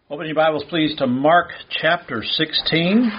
Open your Bibles, please, to Mark chapter 16.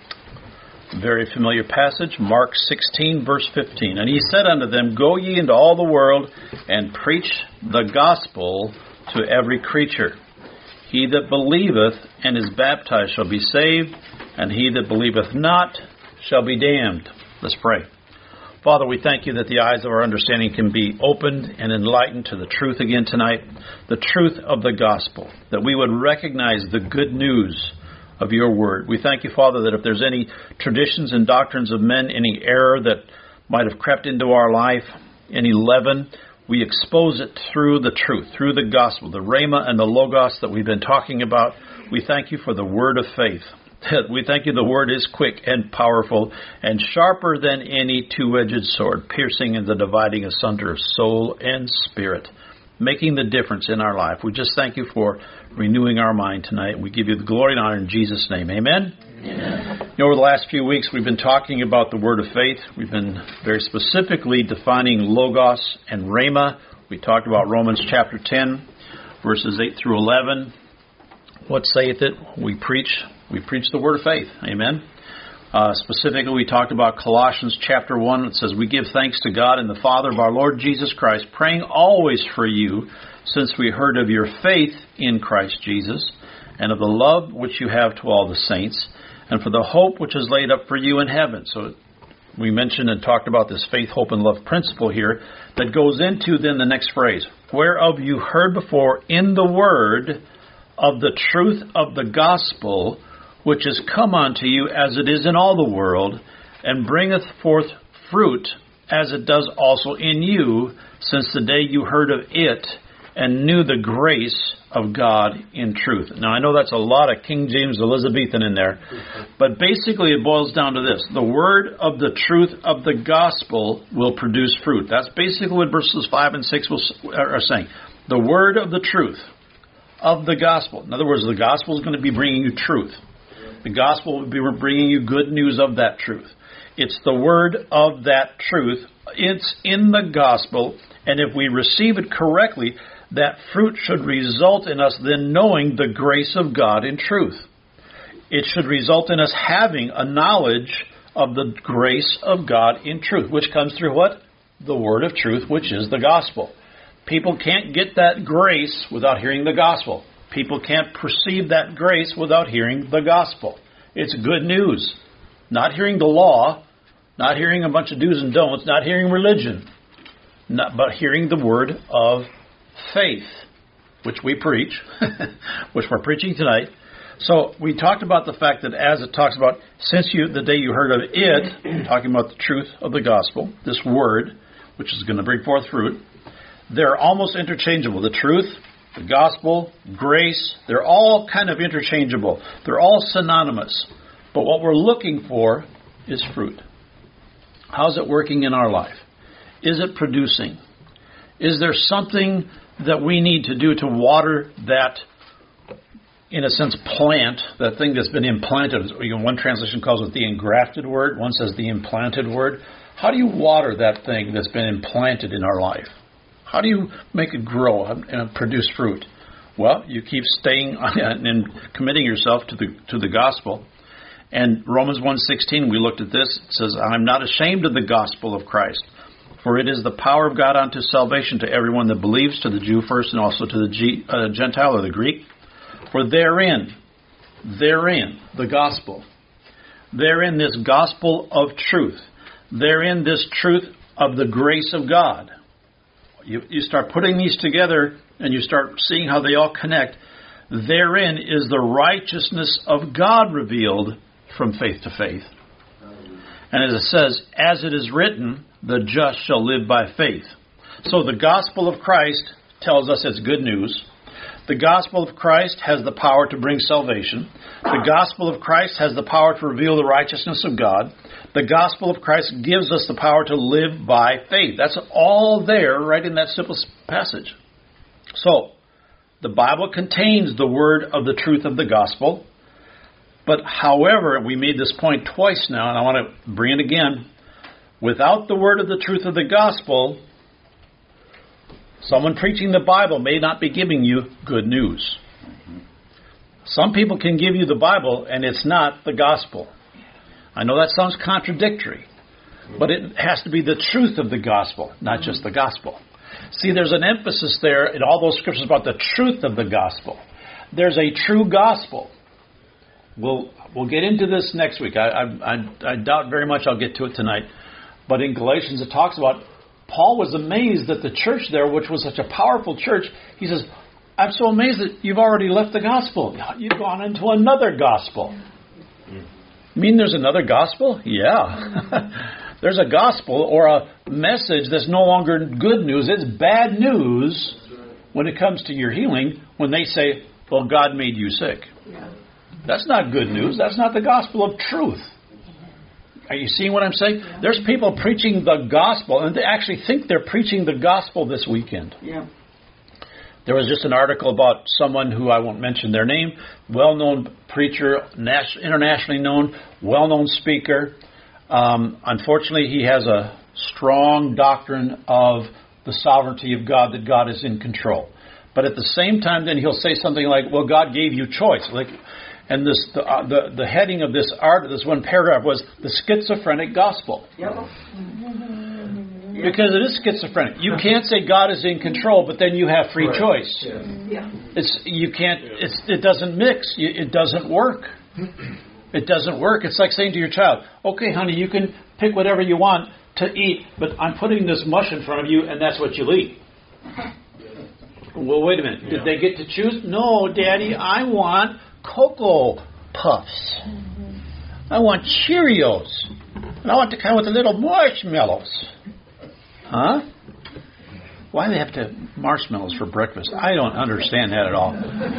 Very familiar passage, Mark 16, verse 15. And he said unto them, Go ye into all the world, and preach the gospel to every creature. He that believeth and is baptized shall be saved, and he that believeth not shall be damned. Let's pray. Father, we thank you that the eyes of our understanding can be opened and enlightened to the truth again tonight, the truth of the gospel, that we would recognize the good news of your word. We thank you, Father, that if there's any traditions and doctrines of men, any error that might have crept into our life, any leaven, we expose it through the truth, through the gospel, the rhema and the logos that we've been talking about. We thank you for the word of faith. We thank you the word is quick and powerful and sharper than any two-edged sword, piercing and the dividing asunder of soul and spirit, making the difference in our life. We just thank you for renewing our mind tonight. We give you the glory and honor in Jesus' name. Amen? Amen. Over the last few weeks, we've been talking about the word of faith. We've been very specifically defining logos and rhema. We talked about Romans chapter 10, verses 8 through 11. What saith it? We preach the word of faith. Amen. Specifically, we talked about Colossians chapter 1. It says, We give thanks to God and the Father of our Lord Jesus Christ, praying always for you, since we heard of your faith in Christ Jesus, and of the love which you have to all the saints, and for the hope which is laid up for you in heaven. So we mentioned and talked about this faith, hope, and love principle here that goes into then the next phrase, whereof you heard before in the word of the truth of the gospel, which is come unto you as it is in all the world, and bringeth forth fruit as it does also in you, since the day you heard of it, and knew the grace of God in truth. Now, I know that's a lot of King James Elizabethan in there, but basically it boils down to this. The word of the truth of the gospel will produce fruit. That's basically what verses 5 and 6 are saying. The word of the truth of the gospel. In other words, the gospel is going to be bringing you truth. The gospel will be bringing you good news of that truth. It's the word of that truth. It's in the gospel. And if we receive it correctly, that fruit should result in us then knowing the grace of God in truth. It should result in us having a knowledge of the grace of God in truth, which comes through what? The word of truth, which is the gospel. People can't get that grace without hearing the gospel. People can't perceive that grace without hearing the gospel. It's good news. Not hearing the law, not hearing a bunch of do's and don'ts, not hearing religion, but hearing the word of faith, which we preach, which we're preaching tonight. So we talked about the fact that as it talks about, since the day you heard of it, talking about the truth of the gospel, this word, which is going to bring forth fruit, they're almost interchangeable. The truth, the gospel, grace, they're all kind of interchangeable. They're all synonymous. But what we're looking for is fruit. How's it working in our life? Is it producing? Is there something that we need to do to water that, in a sense, plant, that thing that's been implanted? One translation calls it the engrafted word. One says the implanted word. How do you water that thing that's been implanted in our life? How do you make it grow and produce fruit? Well, you keep staying and committing yourself to the gospel. And Romans 1:16, we looked at this. It says, I'm not ashamed of the gospel of Christ, for it is the power of God unto salvation to everyone that believes, to the Jew first, and also to the Gentile or the Greek. For therein, the gospel, therein this gospel of truth, therein this truth of the grace of God. You start putting these together and you start seeing how they all connect. Therein is the righteousness of God revealed from faith to faith. And as it says, as it is written, the just shall live by faith. So the gospel of Christ tells us it's good news. The gospel of Christ has the power to bring salvation. The gospel of Christ has the power to reveal the righteousness of God. The gospel of Christ gives us the power to live by faith. That's all there right in that simple passage. So, the Bible contains the word of the truth of the gospel. But however, we made this point twice now, and I want to bring it again. Without the word of the truth of the gospel, someone preaching the Bible may not be giving you good news. Some people can give you the Bible and it's not the gospel. I know that sounds contradictory, but it has to be the truth of the gospel, not just the gospel. See, there's an emphasis there in all those scriptures about the truth of the gospel. There's a true gospel. We'll get into this next week. I doubt very much I'll get to it tonight. But in Galatians it talks about Paul was amazed that the church there, which was such a powerful church, he says, I'm so amazed that you've already left the gospel. You've gone into another gospel. You mean there's another gospel? Yeah. There's a gospel or a message that's no longer good news. It's bad news when it comes to your healing when they say, well, God made you sick. That's not good news. That's not the gospel of truth. Are you seeing what I'm saying? There's people preaching the gospel, and they actually think they're preaching the gospel this weekend. Yeah. There was just an article about someone who I won't mention their name, well-known preacher, internationally known, well-known speaker. Unfortunately, he has a strong doctrine of the sovereignty of God, that God is in control. But at the same time, then he'll say something like, well, God gave you choice. And the heading of this one paragraph was the schizophrenic gospel. Yep. Because it is schizophrenic. You can't say God is in control, but then you have free choice. Yeah. It doesn't mix. It doesn't work. It doesn't work. It's like saying to your child, okay, honey, you can pick whatever you want to eat, but I'm putting this mush in front of you, and that's what you'll eat. Well, wait a minute. Did they get to choose? No, Daddy, I want Cocoa Puffs. I want Cheerios. And I want the kind with the little marshmallows. Huh? Why do they have to have marshmallows for breakfast? I don't understand that at all.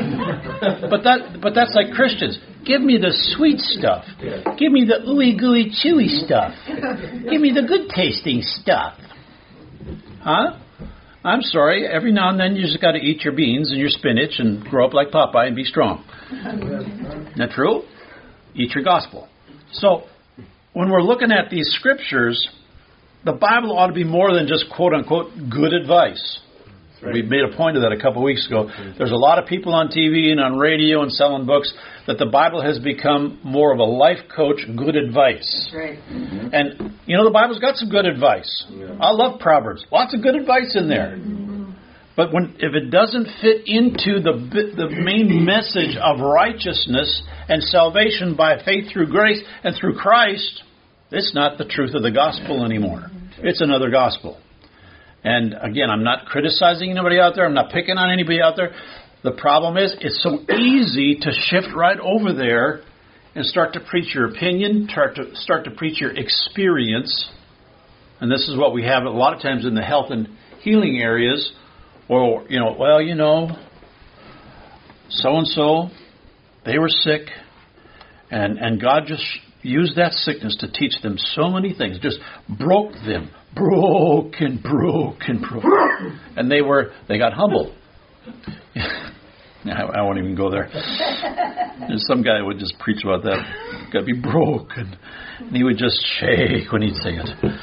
But that's like Christians. Give me the sweet stuff. Give me the ooey gooey chewy stuff. Give me the good tasting stuff. Huh? I'm sorry. Every now and then you just got to eat your beans and your spinach and grow up like Popeye and be strong. Isn't that true? Eat your gospel. So when we're looking at these scriptures, the Bible ought to be more than just quote-unquote good advice. Right. We made a point of that a couple of weeks ago. There's a lot of people on TV and on radio and selling books that the Bible has become more of a life coach, good advice. Right. Mm-hmm. And, the Bible's got some good advice. Yeah. I love Proverbs. Lots of good advice in there. Mm-hmm. But if it doesn't fit into the main message of righteousness and salvation by faith through grace and through Christ, it's not the truth of the gospel anymore. It's another gospel. And again, I'm not criticizing anybody out there. I'm not picking on anybody out there. The problem is, it's so easy to shift right over there and start to preach your opinion, start to preach your experience. And this is what we have a lot of times in the health and healing areas. Or, so-and-so, they were sick, and God just used that sickness to teach them so many things. Just broke them. Broken. And they got humble. I won't even go there. There's some guy who would just preach about that. Got to be broken. And he would just shake when he'd say it.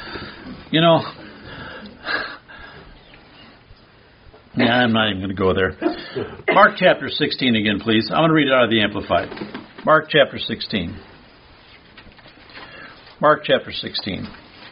I'm not even going to go there. Mark chapter 16 again, please. I'm going to read it out of the Amplified. Mark chapter 16. Mark chapter 16.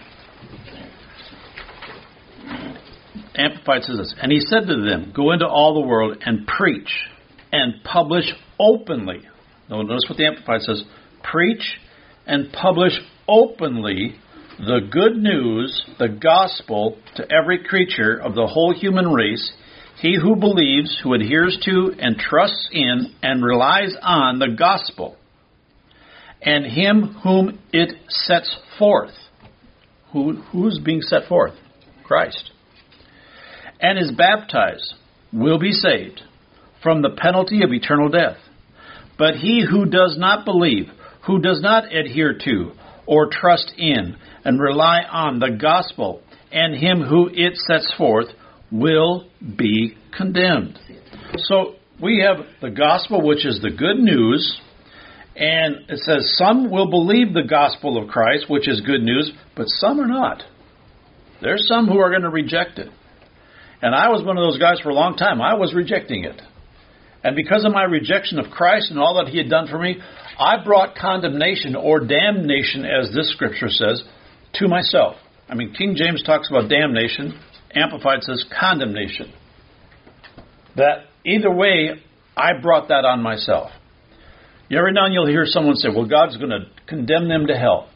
Amplified says this, and he said to them, go into all the world and preach and publish openly. Notice what the Amplified says. Preach and publish openly the good news, the gospel, to every creature of the whole human race, he who believes, who adheres to and trusts in and relies on the gospel, and him whom it sets forth. Who's being set forth? Christ. And is baptized will be saved from the penalty of eternal death. But he who does not believe, who does not adhere to or trust in and rely on the gospel and him who it sets forth will be condemned. So we have the gospel, which is the good news, and it says some will believe the gospel of Christ, which is good news, but some are not. There's some who are going to reject it. And I was one of those guys for a long time. I was rejecting it. And because of my rejection of Christ and all that he had done for me, I brought condemnation or damnation, as this scripture says, to myself. I mean, King James talks about damnation. Amplified says condemnation. That either way, I brought that on myself. Every now and then you'll hear someone say, well, God's going to condemn them to hell.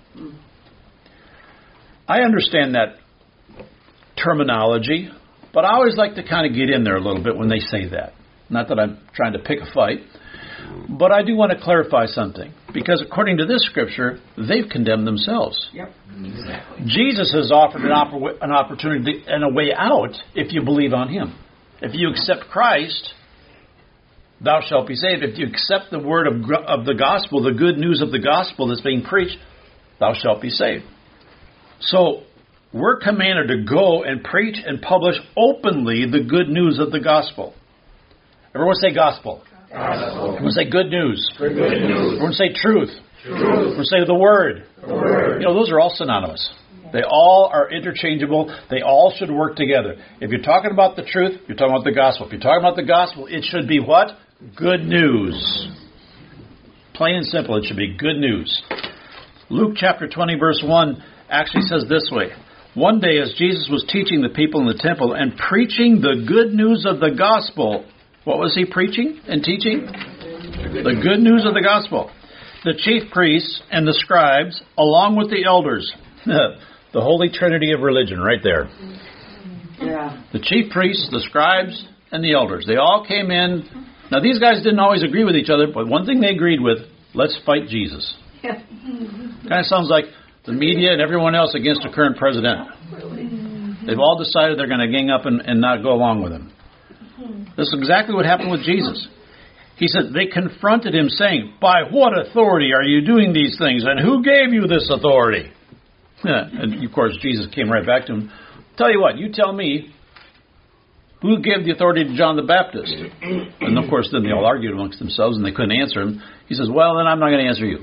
I understand that terminology, but I always like to kind of get in there a little bit when they say that. Not that I'm trying to pick a fight, but I do want to clarify something. Because according to this scripture, they've condemned themselves. Yep, exactly. Jesus has offered an opportunity and a way out if you believe on him. If you accept Christ, thou shalt be saved. If you accept the word of the gospel, the good news of the gospel that's being preached, thou shalt be saved. So we're commanded to go and preach and publish openly the good news of the gospel. Everyone say gospel. Gospel. Everyone say good news. Good news. Everyone say truth. Truth. Everyone say the word. The word. You know, those are all synonymous. They all are interchangeable. They all should work together. If you're talking about the truth, you're talking about the gospel. If you're talking about the gospel, it should be what? Good news. Plain and simple, it should be good news. Luke chapter 20, verse 1 actually says this way. One day as Jesus was teaching the people in the temple and preaching the good news of the gospel, what was he preaching and teaching? The good news of the gospel. The chief priests and the scribes, along with the elders, the holy trinity of religion right there. Yeah. The chief priests, the scribes, and the elders. They all came in. Now, these guys didn't always agree with each other, but one thing they agreed with, let's fight Jesus. Kind of sounds like the media and everyone else against the current president. They've all decided they're going to gang up and not go along with him. This is exactly what happened with Jesus. He said, they confronted him saying, by what authority are you doing these things? And who gave you this authority? And of course, Jesus came right back to him. Tell you what, you tell me, who gave the authority to John the Baptist? And of course, then they all argued amongst themselves and they couldn't answer him. He says, well, then I'm not going to answer you.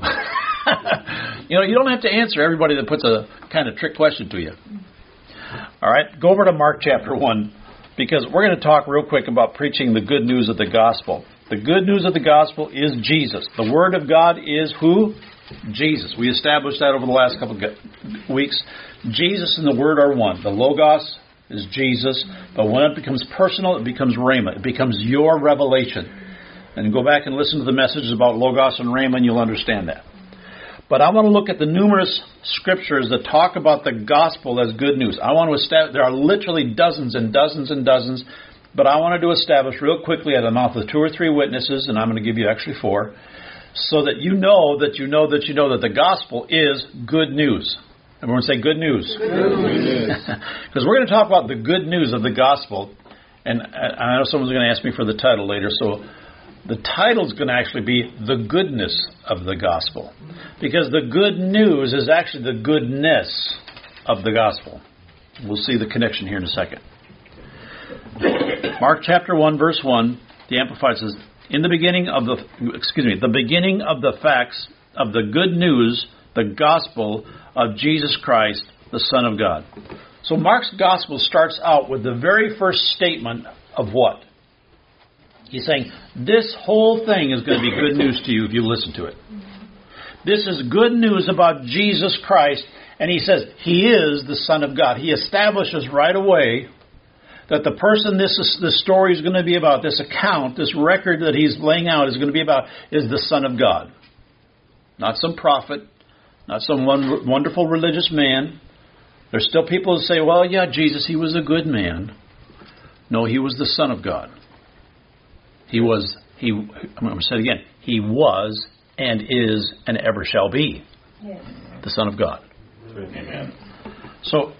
You know, you don't have to answer everybody that puts a kind of trick question to you. All right, go over to Mark chapter 1, because we're going to talk real quick about preaching the good news of the gospel. The good news of the gospel is Jesus. The word of God is who? Jesus. We established that over the last couple of weeks. Jesus and the word are one. The Logos is Jesus, but when it becomes personal, it becomes Rhema. It becomes your revelation. And go back and listen to the messages about Logos and Rhema, and you'll understand that. But I want to look at the numerous scriptures that talk about the gospel as good news. I want to establish, there are literally dozens and dozens and dozens, but I wanted to establish real quickly at the mouth of 2 or 3 witnesses, and I'm going to give you actually 4, so that you know that the gospel is good news. Everyone say good news. Good news. Because we're going to talk about the good news of the gospel, and I know someone's going to ask me for the title later, so the title is going to actually be the goodness of the gospel. Because the good news is actually the goodness of the gospel. We'll see the connection here in a second. Mark chapter 1, verse 1, the Amplified says, in the beginning of the facts of the good news, the gospel of Jesus Christ, the Son of God. So Mark's gospel starts out with the very first statement of what? He's saying, this whole thing is going to be good news to you if you listen to it. This is good news about Jesus Christ. And he says, he is the Son of God. He establishes right away that the person this story is going to be about, this account, this record that he's laying out is going to be about, is the Son of God. Not some prophet, not some wonderful religious man. There's still people who say, well, yeah, Jesus, he was a good man. No, he was the Son of God. I'm going to say it again. He was and is and ever shall be the Son of God. Amen. So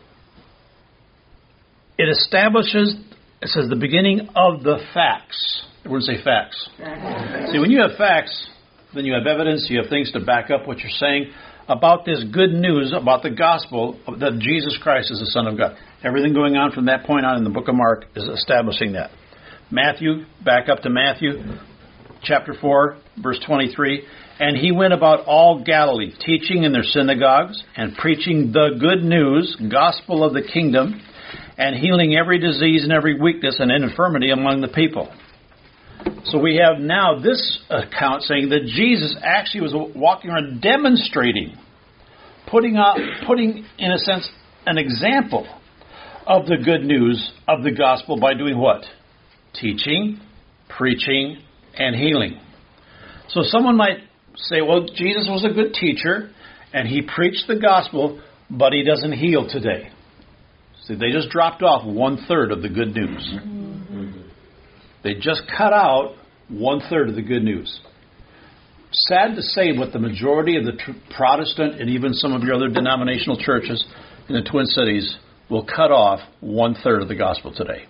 it establishes, it says the beginning of the facts. Everyone say facts. See, when you have facts, then you have evidence, you have things to back up what you're saying about this good news, about the gospel, that Jesus Christ is the Son of God. Everything going on from that point on in the book of Mark is establishing that. Matthew, back up to Matthew, chapter 4, verse 23. And he went about all Galilee, teaching in their synagogues and preaching the good news, gospel of the kingdom, and healing every disease and every weakness and infirmity among the people. So we have now this account saying that Jesus actually was walking around demonstrating, putting in a sense an example of the good news of the gospel by doing what? Teaching, preaching, and healing. So someone might say, well, Jesus was a good teacher and he preached the gospel, but he doesn't heal today. See, they just dropped off 1/3 of the good news. They just cut out 1/3 of the good news. Sad to say, but the majority of the Protestant and even some of your other denominational churches in the Twin Cities will cut off 1/3 of the gospel today.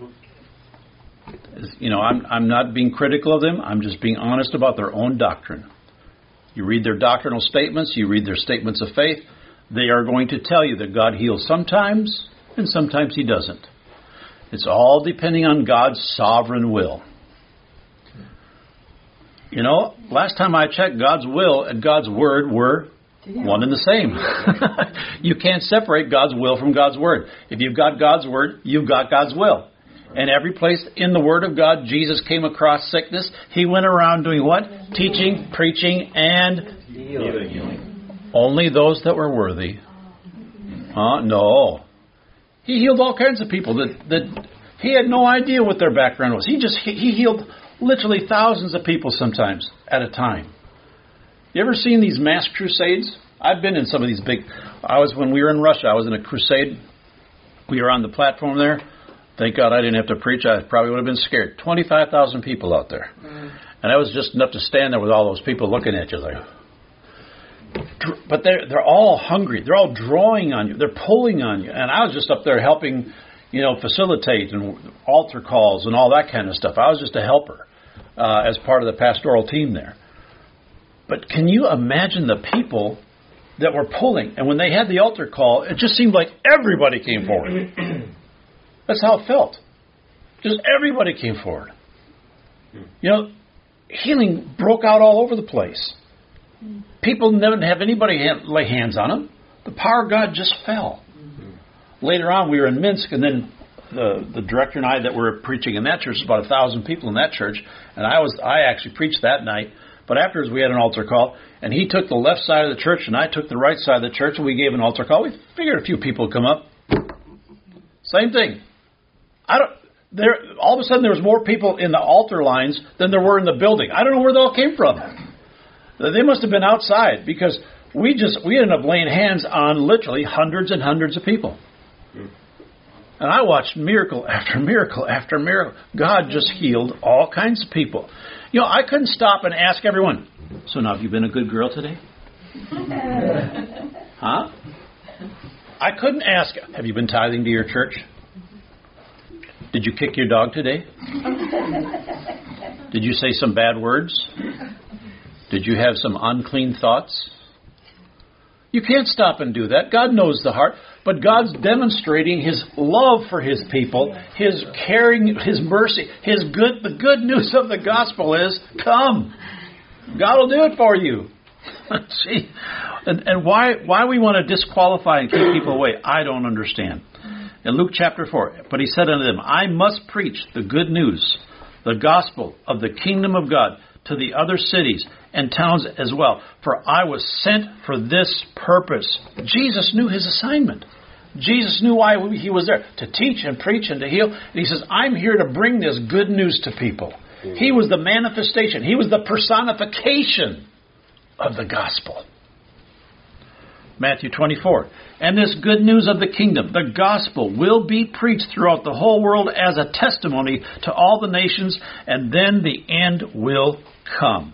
You know, I'm not being critical of them. I'm just being honest about their own doctrine. You read their doctrinal statements, you read their statements of faith, they are going to tell you that God heals sometimes and sometimes he doesn't. It's all depending on God's sovereign will. You know, last time I checked, God's will and God's word were one and the same. You can't separate God's will from God's word. If you've got God's word, you've got God's will. And every place in the Word of God, Jesus came across sickness. He went around doing what? Teaching, preaching, and healing. Only those that were worthy. No. He healed all kinds of people that he had no idea what their background was. He healed literally thousands of people sometimes at a time. You ever seen these mass crusades? I've been in some of these big... When we were in Russia, I was in a crusade. We were on the platform there. Thank God I didn't have to preach. I probably would have been scared. 25,000 people out there. And that was just enough to stand there with all those people looking at you like... But they're all hungry. They're all drawing on you. They're pulling on you. And I was just up there helping, facilitate and altar calls and all that kind of stuff. I was just a helper as part of the pastoral team there. But can you imagine the people that were pulling? And when they had the altar call, it just seemed like everybody came forward. That's how it felt. Just everybody came forward. Healing broke out all over the place. People didn't have anybody lay hands on them. The power of God just fell. Later on, we were in Minsk, and then the director and I that were preaching in that church, about 1,000 people in that church, and I actually preached that night. But afterwards, we had an altar call, and he took the left side of the church, and I took the right side of the church, and we gave an altar call. We figured a few people would come up. Same thing. All of a sudden, there was more people in the altar lines than there were in the building. I don't know where they all came from. They must have been outside because we ended up laying hands on literally hundreds and hundreds of people. And I watched miracle after miracle after miracle. God just healed all kinds of people. I couldn't stop and ask everyone, so now have you been a good girl today? Huh? I couldn't ask, have you been tithing to your church? Did you kick your dog today? Did you say some bad words? Did you have some unclean thoughts? You can't stop and do that. God knows the heart. But God's demonstrating His love for His people, His caring, His mercy, the good news of the gospel is, come. God will do it for you. See? And why we want to disqualify and keep people away, I don't understand. In Luke chapter 4, but he said unto them, I must preach the good news, the gospel of the kingdom of God to the other cities and towns as well, for I was sent for this purpose. Jesus knew his assignment. Jesus knew why he was there, to teach and preach and to heal. And he says, I'm here to bring this good news to people. He was the manifestation. He was the personification of the gospel. Matthew 24. And this good news of the kingdom, the gospel, will be preached throughout the whole world as a testimony to all the nations, and then the end will come.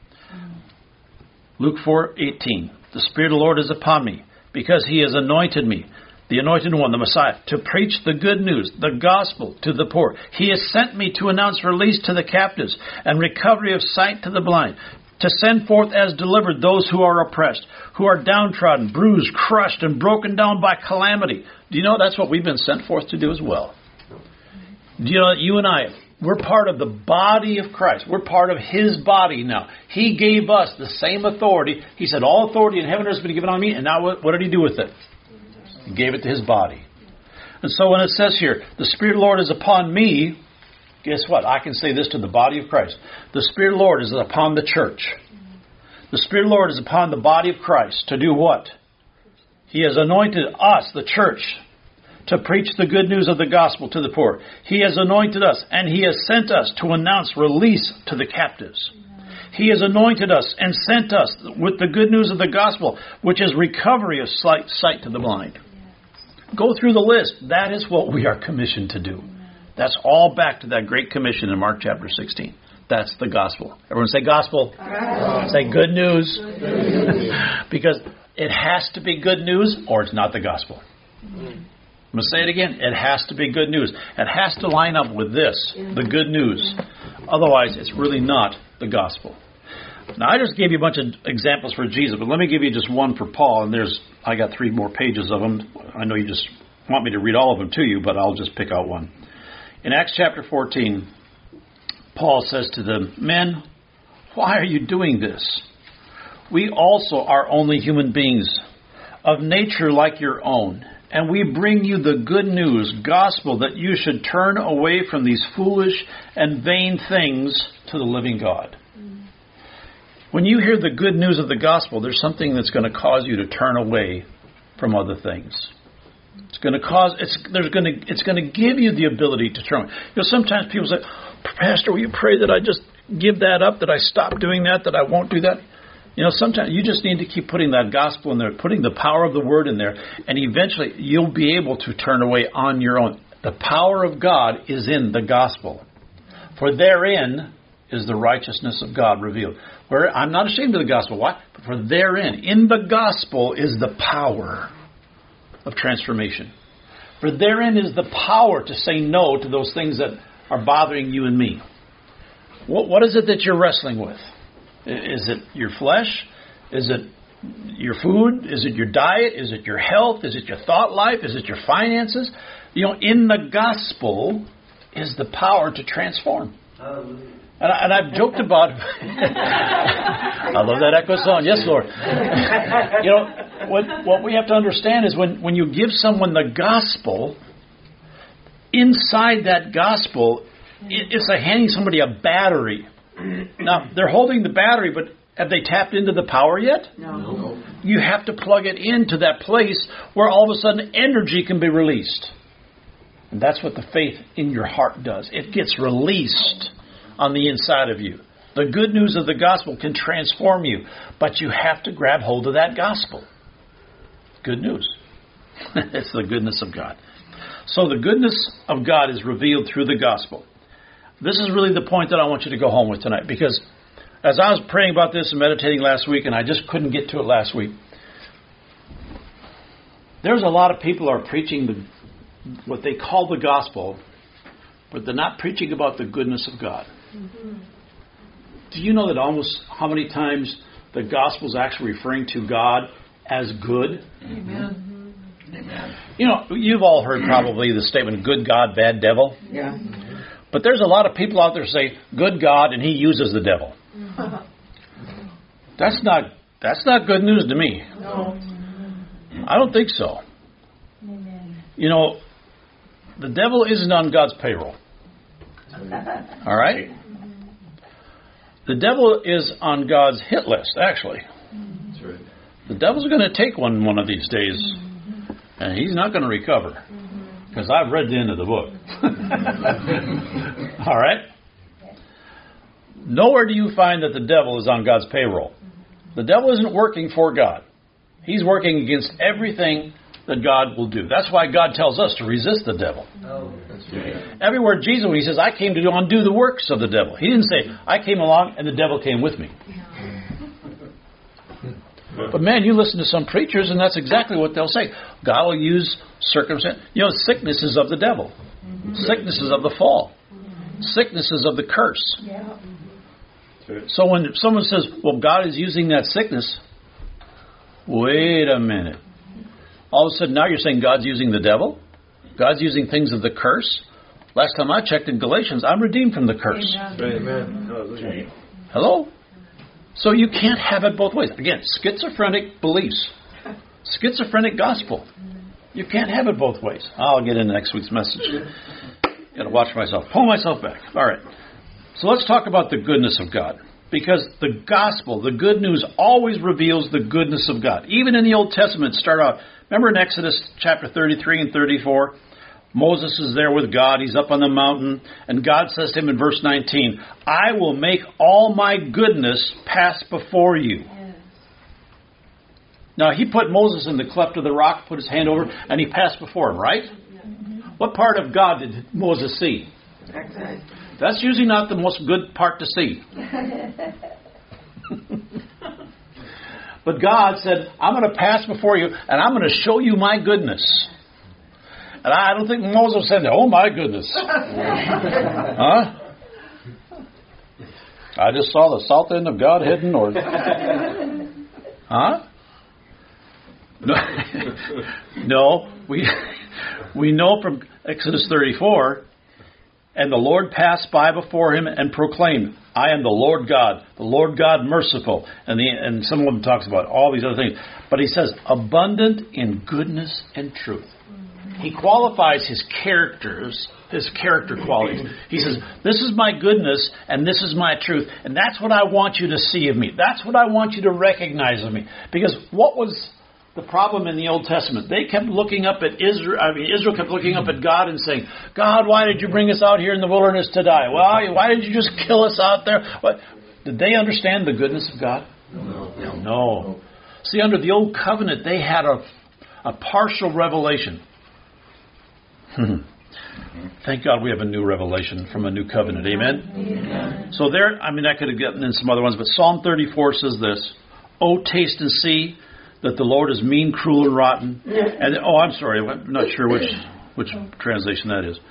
Luke 4:18. The Spirit of the Lord is upon me, because He has anointed me, the anointed one, the Messiah, to preach the good news, the gospel to the poor. He has sent me to announce release to the captives and recovery of sight to the blind, to send forth as delivered those who are oppressed, who are downtrodden, bruised, crushed, and broken down by calamity. Do you know that's what we've been sent forth to do as well? Do you know that you and I, we're part of the body of Christ. We're part of His body now. He gave us the same authority. He said, all authority in heaven and earth has been given on me. And now what did He do with it? He gave it to His body. And so when it says here, the Spirit of the Lord is upon me, guess what? I can say this to the body of Christ. The Spirit of the Lord is upon the church. The Spirit of the Lord is upon the body of Christ to do what? He has anointed us, the church, to preach the good news of the gospel to the poor. He has anointed us, and He has sent us to announce release to the captives. He has anointed us and sent us with the good news of the gospel, which is recovery of sight to the blind. Go through the list. That is what we are commissioned to do. That's all back to that great commission in Mark chapter 16. That's the gospel. Everyone say gospel. Say good news. Because it has to be good news or it's not the gospel. I'm going to say it again. It has to be good news. It has to line up with this, the good news. Otherwise, it's really not the gospel. Now, I just gave you a bunch of examples for Jesus, but let me give you just one for Paul. And I got 3 more pages of them. I know you just want me to read all of them to you, but I'll just pick out one. In Acts chapter 14, Paul says to them, "Men, why are you doing this? We also are only human beings, of nature like your own. And we bring you the good news, gospel, that you should turn away from these foolish and vain things to the living God." When you hear the good news of the gospel, there's something that's going to cause you to turn away from other things. It's going to give you the ability to turn. Sometimes people say, "Pastor, will you pray that I just give that up, that I stop doing that I won't do that?" Sometimes you just need to keep putting that gospel in there, putting the power of the word in there, and eventually you'll be able to turn away on your own. The power of God is in the gospel. For therein is the righteousness of God revealed. Where I'm not ashamed of the gospel. Why? For therein, in the gospel, is the power of transformation. For therein is the power to say no to those things that are bothering you and me. What is it that you're wrestling with? Is it your flesh? Is it your food? Is it your diet? Is it your health? Is it your thought life? Is it your finances? In the gospel is the power to transform. And I've joked about I love that echo song. Yes, Lord. What we have to understand is when you give someone the gospel, inside that gospel, it's like handing somebody a battery. Now, they're holding the battery, but have they tapped into the power yet? No. You have to plug it into that place where all of a sudden energy can be released. And that's what the faith in your heart does. It gets released on the inside of you. The good news of the gospel can transform you, but you have to grab hold of that gospel. Good news. It's the goodness of God. So the goodness of God is revealed through the gospel. This is really the point that I want you to go home with tonight, because as I was praying about this and meditating last week, and I just couldn't get to it last week, there's a lot of people who are preaching what they call the gospel, but they're not preaching about the goodness of God. Mm-hmm. Do you know that almost how many times the gospel is actually referring to God as good? Amen. Amen. You've all heard probably the statement, good God, bad devil. Yeah. But there's a lot of people out there who say, good God, and He uses the devil. That's not good news to me. No. I don't think so. Amen. The devil isn't on God's payroll. All right? The devil is on God's hit list, actually. That's right. The devil's going to take one of these days, and he's not going to recover. Because I've read the end of the book. All right? Nowhere do you find that the devil is on God's payroll. The devil isn't working for God. He's working against everything that God will do. That's why God tells us to resist the devil. Oh, that's right. Everywhere Jesus, when He says, I came to undo the works of the devil. He didn't say, I came along and the devil came with me. But man, you listen to some preachers and that's exactly what they'll say. God will use circumstance. Sickness is of the devil. Mm-hmm. Sickness is of the fall. Mm-hmm. Sickness is of the curse. Yeah. So when someone says, well, God is using that sickness, wait a minute. All of a sudden now you're saying God's using the devil? God's using things of the curse? Last time I checked in Galatians, I'm redeemed from the curse. Amen. Amen. Hello? So you can't have it both ways. Again, schizophrenic beliefs. Schizophrenic gospel. You can't have it both ways. I'll get into next week's message. Got to watch myself. Pull myself back. All right. So let's talk about the goodness of God. Because the gospel, the good news, always reveals the goodness of God. Even in the Old Testament, start out. Remember in Exodus chapter 33 and 34? Moses is there with God. He's up on the mountain. And God says to him in verse 19, I will make all my goodness pass before you. Yes. Now, he put Moses in the cleft of the rock, put his hand over, and he passed before him, right? Mm-hmm. What part of God did Moses see? Okay. That's usually not the most good part to see. But God said, I'm going to pass before you, and I'm going to show you my goodness. And I don't think Moses said, oh my goodness. Huh? I just saw the south end of God heading north. Huh? No, we know from Exodus 34, and the Lord passed by before him and proclaimed, I am the Lord God merciful. And some of them talks about all these other things. But he says, abundant in goodness and truth. He qualifies his character qualities. He says, this is my goodness and this is my truth. And that's what I want you to see of me. That's what I want you to recognize of me. Because what was the problem in the Old Testament? They kept looking up at Israel. Israel kept looking up at God and saying, God, why did you bring us out here in the wilderness to die? Well, why did you just kill us out there? What? Did they understand the goodness of God? No. See, under the Old Covenant, they had a partial revelation. Thank God we have a new revelation from a new covenant. Amen? Amen. So there, I could have gotten in some other ones, but Psalm 34 says this, oh, taste and see that the Lord is mean, cruel, and rotten. And I'm sorry, I'm not sure which translation that is.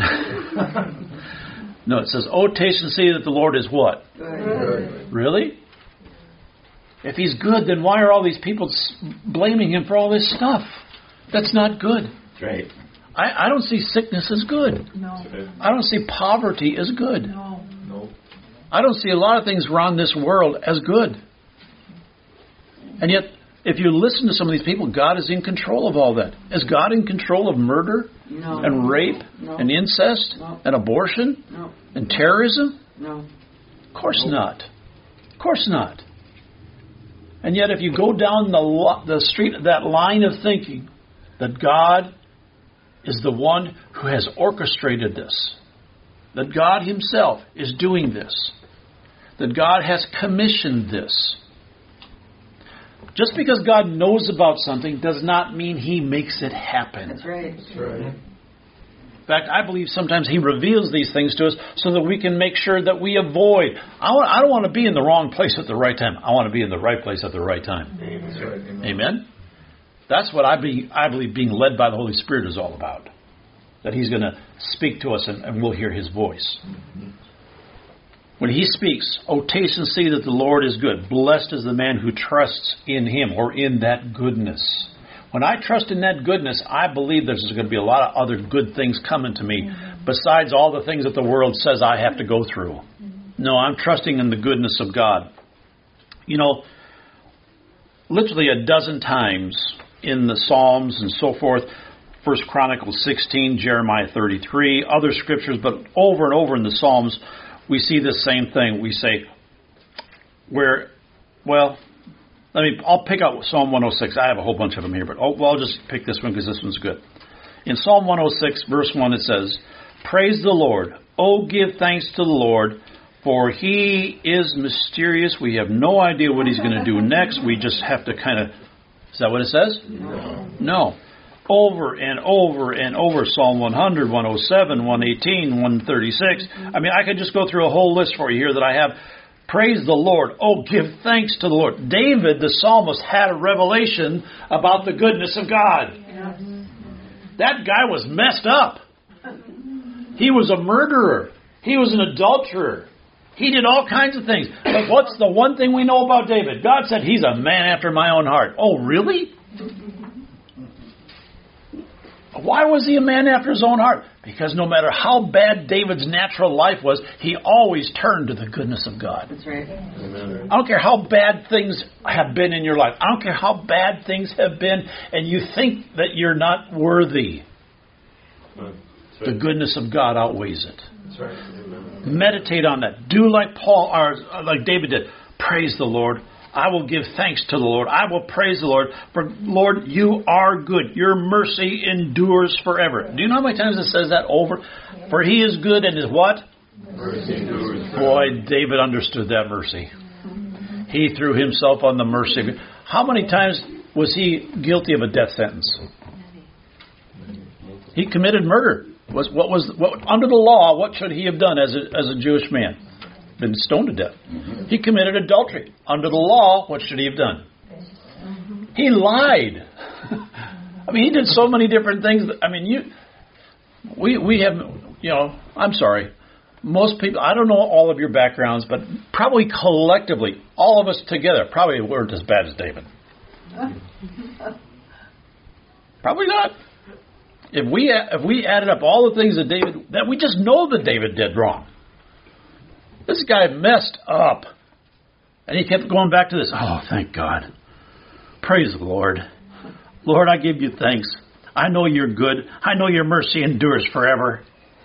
No, it says, oh, taste and see that the Lord is what? Good. Really? If he's good, then why are all these people blaming him for all this stuff? That's not good. That's right. I don't see sickness as good. No. I don't see poverty as good. No. I don't see a lot of things around this world as good. And yet, if you listen to some of these people, God is in control of all that. Is God in control of murder and rape and incest and abortion and terrorism? No. Of course not. Of course not. And yet, if you go down the street, that line of thinking that God is the one who has orchestrated this, that God himself is doing this, that God has commissioned this. Just because God knows about something does not mean he makes it happen. That's right. That's right. In fact, I believe sometimes he reveals these things to us so that we can make sure that we avoid. I don't want to be in the wrong place at the right time. I want to be in the right place at the right time. Amen. Amen? That's what I believe being led by the Holy Spirit is all about. That he's going to speak to us and we'll hear his voice. Mm-hmm. When he speaks, oh, taste and see that the Lord is good. Blessed is the man who trusts in him or in that goodness. When I trust in that goodness, I believe there's going to be a lot of other good things coming to me besides all the things that the world says I have to go through. No, I'm trusting in the goodness of God. You know, literally a dozen times in the Psalms and so forth, 1 Chronicles 16, Jeremiah 33, other scriptures, but over and over in the Psalms, we see the same thing. We say, I'll pick out Psalm 106. I have a whole bunch of them here, but I'll just pick this one because this one's good. In Psalm 106, verse 1, it says, praise the Lord. Oh, give thanks to the Lord, for he is mysterious. We have no idea what he's going to do next. We just have to kind of... Is that what it says? No. Over and over and over, Psalm 100, 107, 118, 136. I could just go through a whole list for you here that I have. Praise the Lord. Oh, give thanks to the Lord. David, the psalmist, had a revelation about the goodness of God. That guy was messed up. He was a murderer. He was an adulterer. He did all kinds of things. But what's the one thing we know about David? God said he's a man after my own heart. Oh, really? Why was he a man after his own heart? Because no matter how bad David's natural life was, he always turned to the goodness of God. That's right. Amen. I don't care how bad things have been in your life. I don't care how bad things have been and you think that you're not worthy. The goodness of God outweighs it. That's right. Amen. Meditate on that. Do like Paul or like David did. Praise the Lord. I will give thanks to the Lord. I will praise the Lord. For Lord, you are good. Your mercy endures forever. Do you know how many times it says that over? For he is good and is what? Mercy endures forever. Boy, David understood that mercy. He threw himself on the mercy. How many times was he guilty of a death sentence? He committed murder. What under the law? What should he have done as a Jewish man? Been stoned to death. He committed adultery. Under the law, what should he have done? He lied. I mean, he did so many different things. I mean, we have, I'm sorry. Most people, I don't know all of your backgrounds, but probably collectively, all of us together, probably weren't as bad as David. Probably not. If we added up all the things that we just know that David did wrong. This guy messed up. And he kept going back to this. Oh, thank God. Praise the Lord. Lord, I give you thanks. I know you're good. I know your mercy endures forever.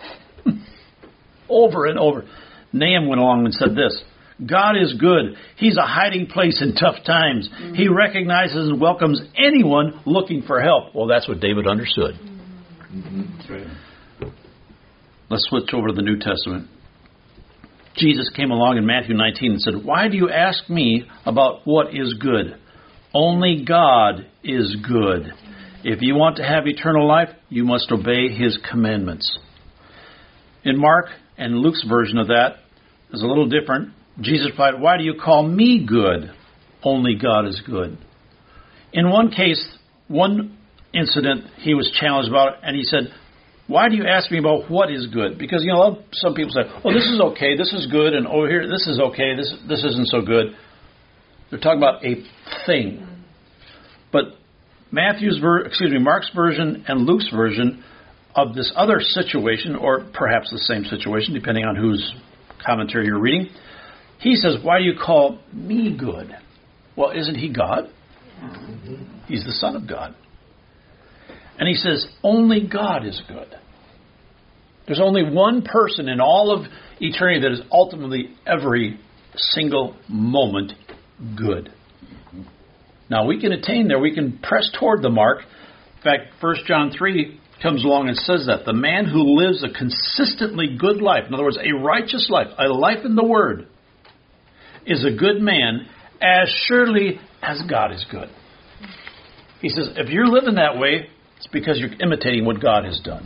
Over and over. Nahum went along and said this. God is good. He's a hiding place in tough times. He recognizes and welcomes anyone looking for help. Well, that's what David understood. That's right. Let's switch over to the New Testament. Jesus came along in Matthew 19 and said, why do you ask me about what is good? Only God is good. If you want to have eternal life, you must obey his commandments. In Mark and Luke's version of that is a little different. Jesus replied, why do you call me good? Only God is good. In one case, one incident, he was challenged about it, and he said, why do you ask me about what is good? Because, some people say, oh, this is okay, this is good, and over here, this is okay, this isn't so good. They're talking about a thing. But Mark's version and Luke's version of this other situation, or perhaps the same situation, depending on whose commentary you're reading, he says, why do you call me good? Well, isn't he God? He's the Son of God. And he says, only God is good. There's only one person in all of eternity that is ultimately every single moment good. Now, we can attain there. We can press toward the mark. In fact, 1 John 3 comes along and says that. The man who lives a consistently good life, in other words, a righteous life, a life in the Word, is a good man as surely as God is good. He says, if you're living that way, it's because you're imitating what God has done.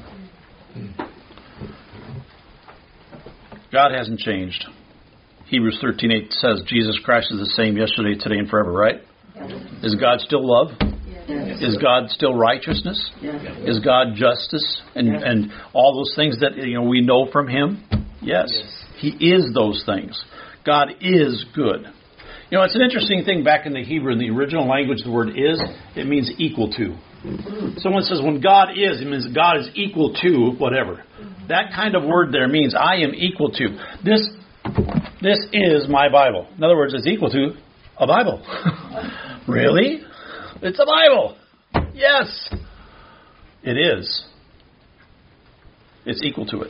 God hasn't changed. Hebrews 13:8 says Jesus Christ is the same yesterday, today, and forever, right? Is God still love? Yes. Is God still righteousness? Yes. Is God justice and all those things that we know from Him? Yes. He is those things. God is good. It's an interesting thing back in the Hebrew, in the original language, the word is, it means equal to. Someone says when God is, it means God is equal to whatever. That kind of word there means I am equal to. This is my Bible. In other words, it's equal to a Bible. Really? It's a Bible. Yes. It is. It's equal to it.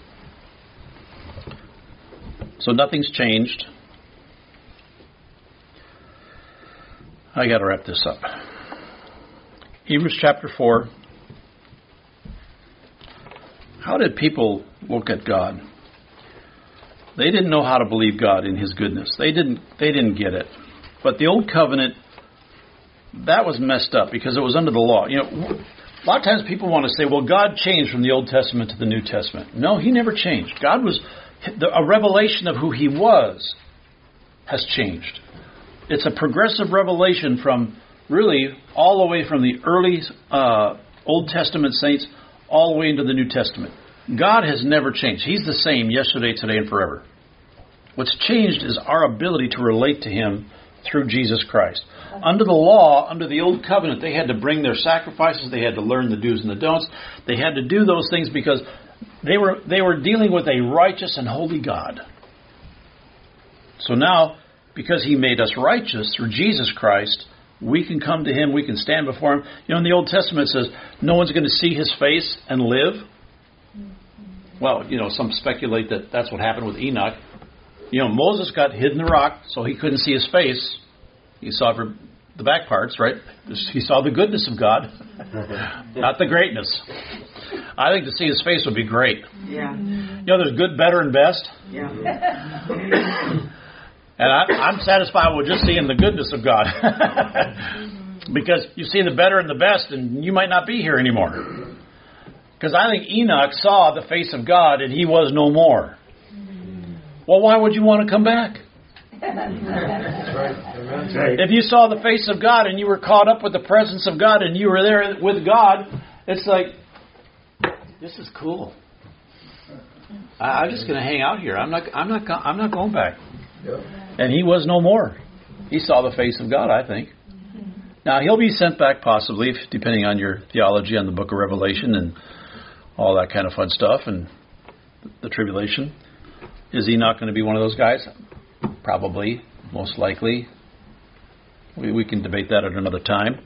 So nothing's changed. I got to wrap this up. Hebrews chapter 4. How did people look at God? They didn't know how to believe God in His goodness. They didn't get it. But the old covenant, that was messed up because it was under the law. A lot of times people want to say, well, God changed from the Old Testament to the New Testament. No, He never changed. A revelation of who He was has changed. It's a progressive revelation from really all the way from the early Old Testament saints all the way into the New Testament. God has never changed. He's the same yesterday, today, and forever. What's changed is our ability to relate to Him through Jesus Christ. Under the law, under the Old Covenant, they had to bring their sacrifices. They had to learn the do's and the don'ts. They had to do those things because they were dealing with a righteous and holy God. So now, because He made us righteous through Jesus Christ, we can come to Him, we can stand before Him. In the Old Testament it says, no one's going to see His face and live. Well, some speculate that that's what happened with Enoch. Moses got hid in the rock, so he couldn't see his face. He saw the back parts, right? He saw the goodness of God, not the greatness. I think to see his face would be great. Yeah. There's good, better, and best. Yeah. And I'm satisfied with just seeing the goodness of God. Because you see the better and the best, and you might not be here anymore. Because I think Enoch saw the face of God, and he was no more. Well, why would you want to come back? That's right. If you saw the face of God and you were caught up with the presence of God and you were there with God, it's like, this is cool. I'm just going to hang out here. I'm not going back. Yep. And he was no more. He saw the face of God, I think. Now, he'll be sent back possibly, depending on your theology on the book of Revelation and all that kind of fun stuff and the tribulation. Is he not going to be one of those guys? Probably, most likely. We can debate that at another time.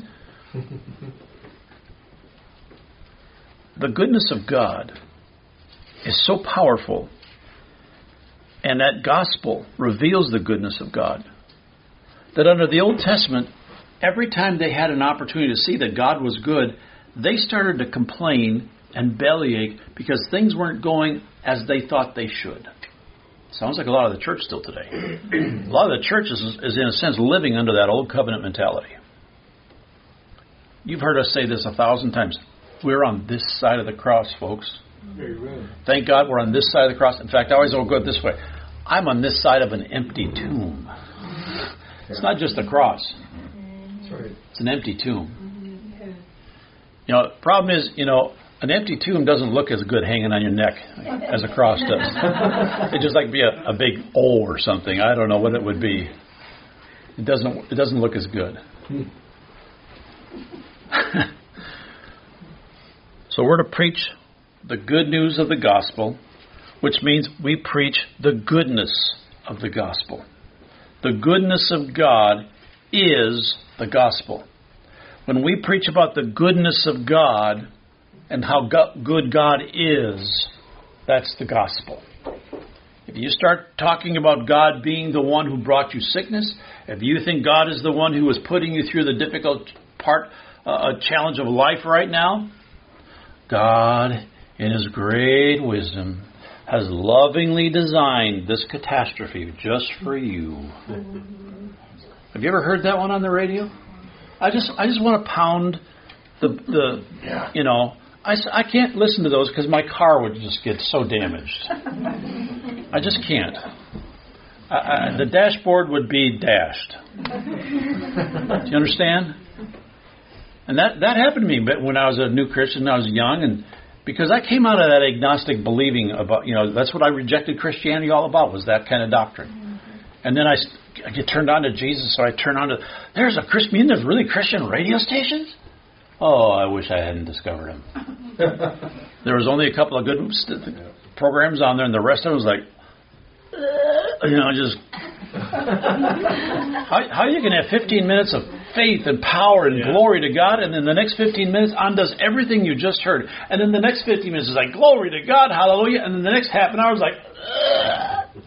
The goodness of God is so powerful, and that gospel reveals the goodness of God, that under the Old Testament, every time they had an opportunity to see that God was good, they started to complain and bellyache because things weren't going as they thought they should. Sounds like a lot of the church still today. A lot of the church is in a sense living under that old covenant mentality. You've heard us say this 1,000 times. We're on this side of the cross, folks. Thank God we're on this side of the cross. In fact, I always go this way. I'm on this side of an empty tomb. It's not just a cross. It's an empty tomb. The problem is, an empty tomb doesn't look as good hanging on your neck as a cross does. It'd just like be a big O or something. I don't know what it would be. It doesn't look as good. So we're to preach the good news of the gospel, which means we preach the goodness of the gospel. The goodness of God is the gospel. When we preach about the goodness of God and how good God is, that's the gospel. If you start talking about God being the one who brought you sickness, if you think God is the one who is putting you through the difficult challenge of life right now, God, in His great wisdom, has lovingly designed this catastrophe just for you. Have you ever heard that one on the radio? I just want to pound I can't listen to those because my car would just get so damaged. I just can't. The dashboard would be dashed. Do you understand? And that happened to me when I was a new Christian, I was young, and because I came out of that agnostic believing about, that's what I rejected Christianity all about, was that kind of doctrine. And then I get turned on to Jesus, so I turn on to, there's really Christian radio stations? Oh, I wish I hadn't discovered them. There was only a couple of good programs on there, and the rest of it was like, just... How you can have 15 minutes of faith and power and glory to God, and then the next 15 minutes undoes everything you just heard, and then the next 15 minutes is like, glory to God, hallelujah, and then the next half an hour is like, ugh.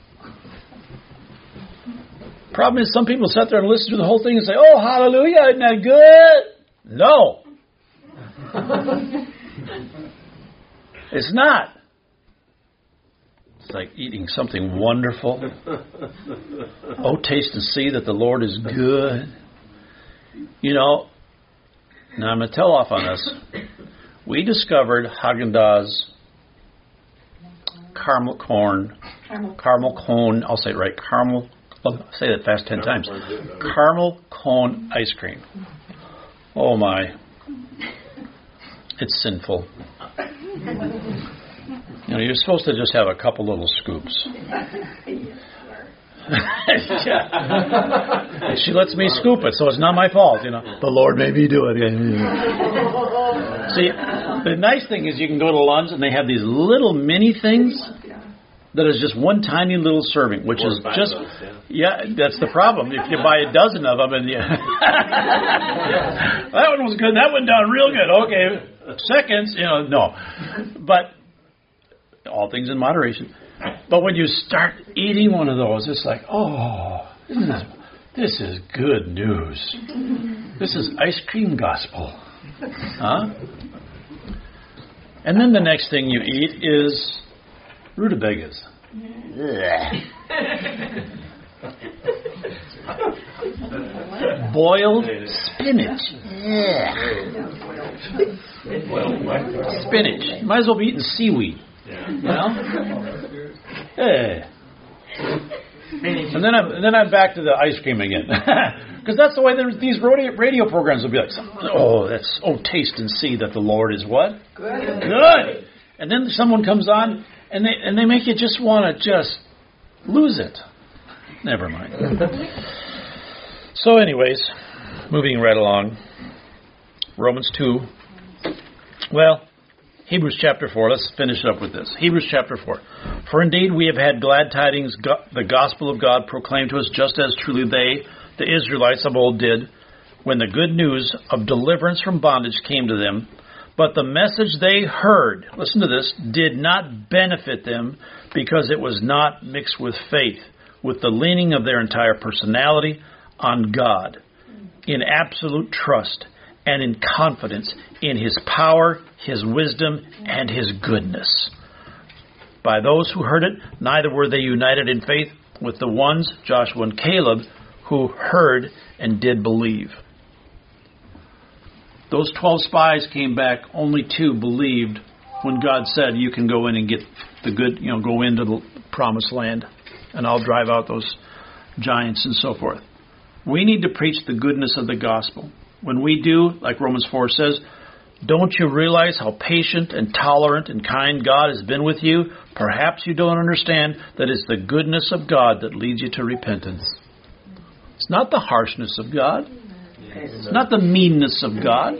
Problem is, some people sit there and listen to the whole thing and say, oh, hallelujah, isn't that good? No. It's not. It's like eating something wonderful. Oh, taste and see that the Lord is good. Now I'm going to tell off on this. We discovered Haagen-Dazs caramel cone, I'll say it right, say that fast 10 times. Caramel cone ice cream. Oh my. It's sinful. You're supposed to just have a couple little scoops. Yeah. She lets me scoop it, so it's not my fault. The Lord made me do it. See, the nice thing is you can go to lunch and they have these little mini things that is just one tiny little serving, which is just, that's the problem. If you buy a dozen of them, and that one was good, that went down real good. Okay, seconds, no. But All things in moderation. But when you start eating one of those, it's like, oh, this is good news. This is ice cream gospel. Huh? And then the next thing you eat is rutabagas. Boiled spinach. Spinach. You might as well be eating seaweed. You know? Hey. And then I'm back to the ice cream again. Because that's the way these radio programs will be like, taste and see that the Lord is what? Good. And then someone comes on and they make you just want to just lose it. Never mind. So anyways, moving right along. Romans 2. Well, Hebrews chapter 4. Let's finish up with this. Hebrews chapter 4. For indeed we have had glad tidings, the gospel of God proclaimed to us, just as truly they, the Israelites of old, did, when the good news of deliverance from bondage came to them. But the message they heard, listen to this, did not benefit them because it was not mixed with faith, with the leaning of their entire personality on God, in absolute trust and in confidence in His power, His wisdom, and His goodness. By those who heard it, neither were they united in faith with the ones, Joshua and Caleb, who heard and did believe. Those 12 spies came back, only 2 believed when God said, you can go in and get the good, go into the promised land, and I'll drive out those giants and so forth. We need to preach the goodness of the gospel. When we do, like Romans 4 says, don't you realize how patient and tolerant and kind God has been with you? Perhaps you don't understand that it's the goodness of God that leads you to repentance. It's not the harshness of God. It's not the meanness of God.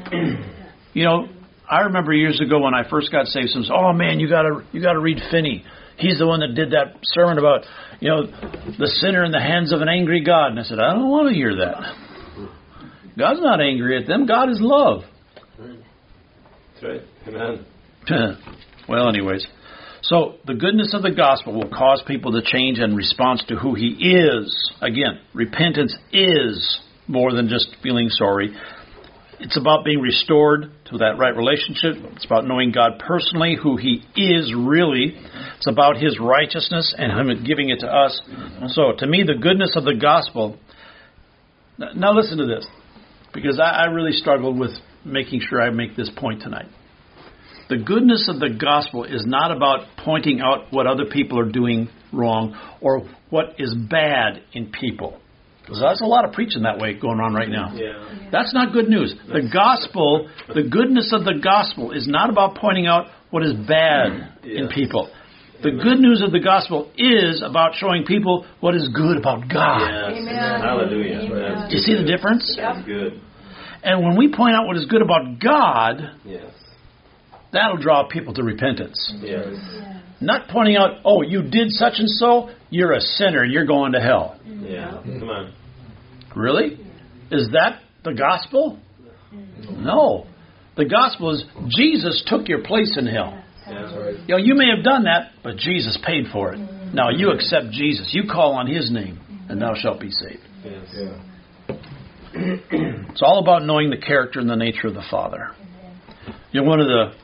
I remember years ago when I first got saved, someone said, oh man, you gotta read Finney. He's the one that did that sermon about, the sinner in the hands of an angry God. And I said, I don't want to hear that. God's not angry at them. God is love. That's right. Amen. Well, anyways. So the goodness of the gospel will cause people to change in response to who He is. Again, repentance is more than just feeling sorry. It's about being restored to that right relationship. It's about knowing God personally, who He is really. It's about His righteousness and Him giving it to us. So, to me, the goodness of the gospel... Now listen to this, because I really struggled with making sure I make this point tonight. The goodness of the gospel is not about pointing out what other people are doing wrong or what is bad in people. Because there's a lot of preaching that way going on right now. Yeah. That's not good news. The gospel, the goodness of the gospel is not about pointing out what is bad in people. The good news of the gospel is about showing people what is good about God. Yes. Amen. Hallelujah. Amen. Do you see the difference? That's good. And when we point out what is good about God, yes, that'll draw people to repentance. Yes. Not pointing out, oh, you did such and so, you're a sinner, you're going to hell. Yeah, come on. Really? Is that the gospel? No. The gospel is Jesus took your place in hell. That's right. You may have done that, but Jesus paid for it. Now you accept Jesus. You call on His name, and thou shalt be saved. Yes. Yeah. It's all about knowing the character and the nature of the Father. One of the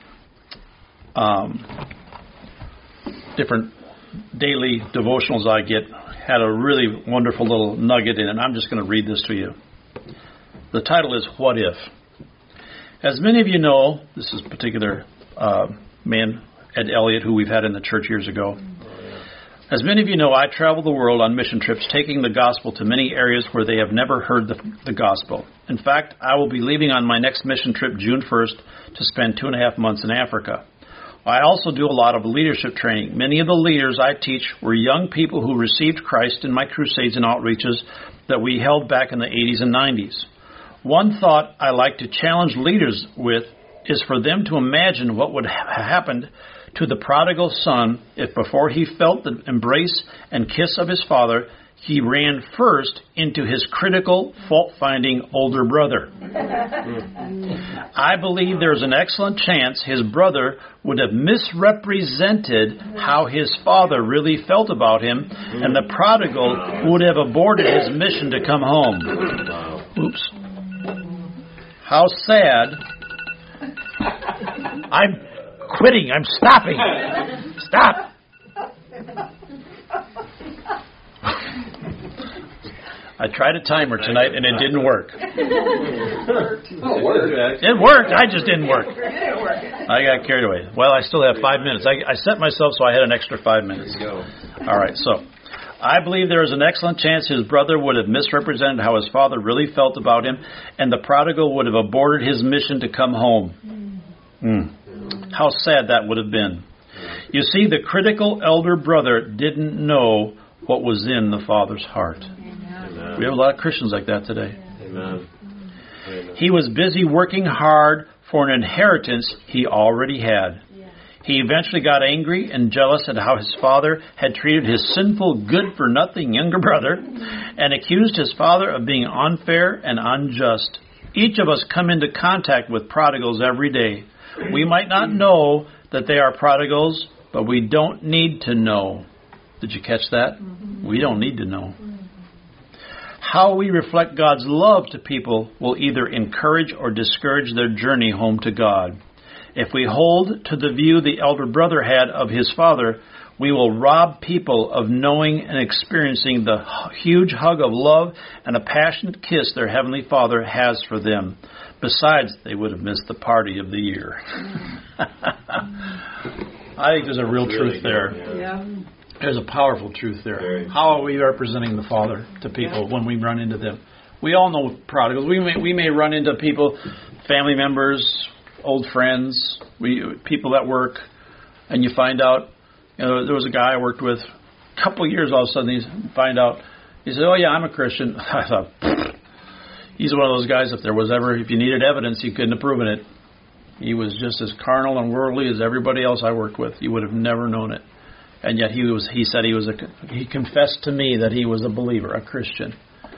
different daily devotionals I get had a really wonderful little nugget in it, and I'm just going to read this to you. The title is, What If? As many of you know, this is a particular man, Ed Elliott, who we've had in the church years ago. As many of you know, I travel the world on mission trips, taking the gospel to many areas where they have never heard the gospel. In fact, I will be leaving on my next mission trip June 1st to spend 2.5 months in Africa. I also do a lot of leadership training. Many of the leaders I teach were young people who received Christ in my crusades and outreaches that we held back in the 80s and 90s. One thought I like to challenge leaders with is for them to imagine what would have happened to the prodigal son if before he felt the embrace and kiss of his father, he ran first into his critical, fault-finding older brother. I believe there's an excellent chance his brother would have misrepresented how his father really felt about him, and the prodigal would have aborted his mission to come home. Oops. How sad. I'm quitting. I'm stopping. Stop. I tried a timer tonight and it didn't work. It worked. I just didn't work. I got carried away. Well, I still have 5 minutes. I set myself so I had an extra 5 minutes. All right, so I believe there is an excellent chance his brother would have misrepresented how his father really felt about him, and the prodigal would have aborted his mission to come home. How sad that would have been. You see, the critical elder brother didn't know what was in the father's heart. We have a lot of Christians like that today. Amen. He was busy working hard for an inheritance he already had. He eventually got angry and jealous at how his father had treated his sinful, good-for-nothing younger brother and accused his father of being unfair and unjust. Each of us come into contact with prodigals every day. We might not know that they are prodigals, but we don't need to know. Did you catch that? We don't need to know. How we reflect God's love to people will either encourage or discourage their journey home to God. If we hold to the view the elder brother had of his father, we will rob people of knowing and experiencing the huge hug of love and a passionate kiss their Heavenly Father has for them. Besides, they would have missed the party of the year. I think there's a real truth there. Yeah. There's a powerful truth there. How are we representing the Father to people when we run into them? We all know prodigals. We may run into people, family members, old friends, people at work, and you find out, there was a guy I worked with, a couple of years all of a sudden he said, oh yeah, I'm a Christian. I thought, he's one of those guys, if you needed evidence, he couldn't have proven it. He was just as carnal and worldly as everybody else I worked with. You would have never known it. And yet he confessed to me that he was a believer, a Christian.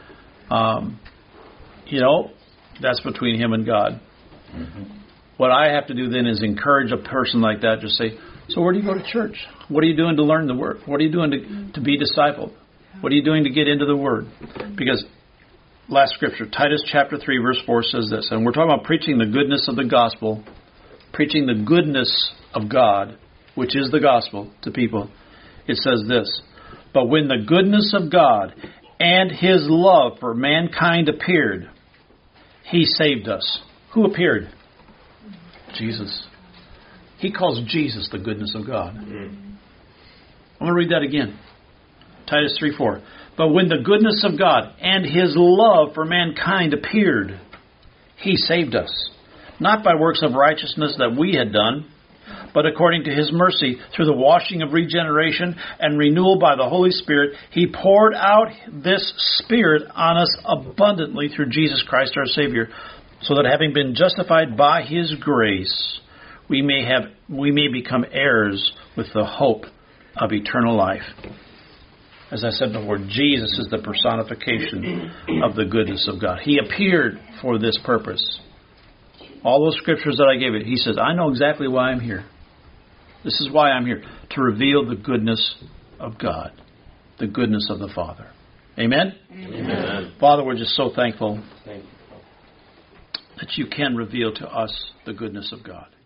That's between him and God. Mm-hmm. What I have to do then is encourage a person like that. Just say, so where do you go to church? What are you doing to learn the Word? What are you doing to be discipled? What are you doing to get into the Word? Because last scripture, Titus chapter 3, verse 4 says this, and we're talking about preaching the goodness of the gospel, preaching the goodness of God, which is the gospel, to people. It says this, but when the goodness of God and His love for mankind appeared, He saved us. Who appeared? Jesus. He calls Jesus the goodness of God. I'm going to read that again. Titus 3:4. But when the goodness of God and His love for mankind appeared, He saved us, not by works of righteousness that we had done, but according to His mercy, through the washing of regeneration and renewal by the Holy Spirit, He poured out this Spirit on us abundantly through Jesus Christ our Savior, so that having been justified by His grace, we may become heirs with the hope of eternal life. As I said before, Jesus is the personification of the goodness of God. He appeared for this purpose. All those scriptures that I gave you, He says, I know exactly why I'm here. This is why I'm here, to reveal the goodness of God, the goodness of the Father. Amen? Amen. Father, we're just so thankful that You can reveal to us the goodness of God.